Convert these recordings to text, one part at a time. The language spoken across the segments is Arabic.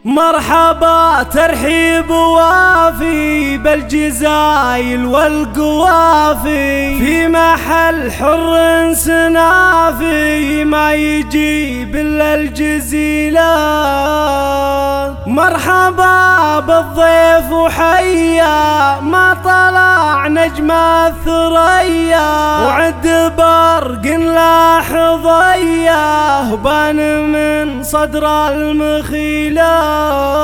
مرحبا ترحيب وافي بالجزايل والقوافي في محل حر سنافي ما يجيب الا الجزيلة. مرحبا بالضيف وحيا ما طلع نجم الثريا وعد برق لاحظ ضياه بان من صدر المخيلة.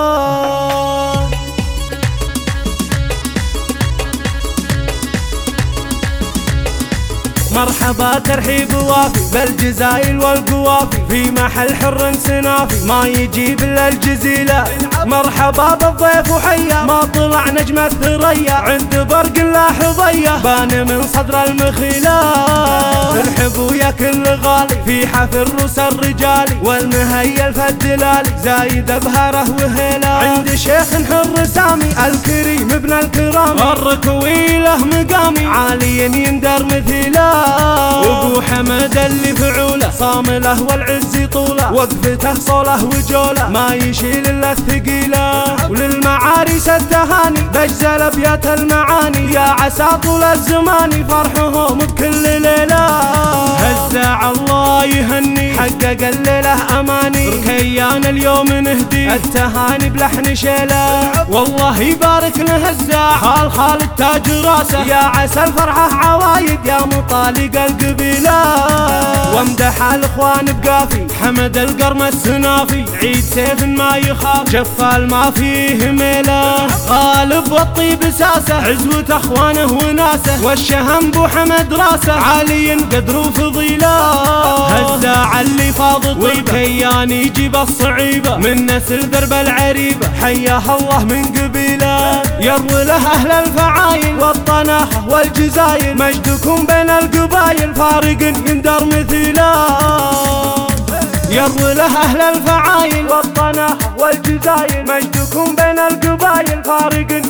مرحبا ترحيب وافي بالجزايل والقوافي في محل حر سنافي ما يجيب الا الجزيلة. مرحبا بالضيف وحيا ما طلع نجم الثريا عند برق لاحظية بان من صدر المخيلة. ترحبوا يا كل غالي في حفل روس الرجالي والمهيل فالدلالي زايد بهره وهيلة عند شيخ حر سامي الكريم ابن الكرام الركوي له مقامي عالي يندر مثيله. وابو حمد اللي فعوله صامله والعز طوله وقفته صوله وجوله ما يشيل الا الثقيله. وللمعاريس التهاني بجزل ابيات المعاني يا عسى طول الزمان فرحهم بكل ليله. هزع الله يهني حقق الليله اماني ركيان اليوم نهدي التهاني بلحن شيله. والله يبارك لهزاع خال خالد تاج راسه يا عسى الفرحه عوايد يا مطالق القبيله. وامدح الاخوان بقافي حمد القرم السنافي عيد سيف ما يخاف جفال ما فيه ميله. غالب والطيب ساسه عزوة اخوانه وناسه والشهم بو حمد راسه عالي قدر وفضيله. هزاع اللي فاض وكيان يجيب الصعيبه من نسل درب العريبه حياه الله من قبيله. يروي له اهل الفعايل والطناخه والجزايل مجدكم بين القبايل فارق يندر مثيله. يروي له اهل الفعايل والطناخه والجزايل مجدكم بين القبايل فارق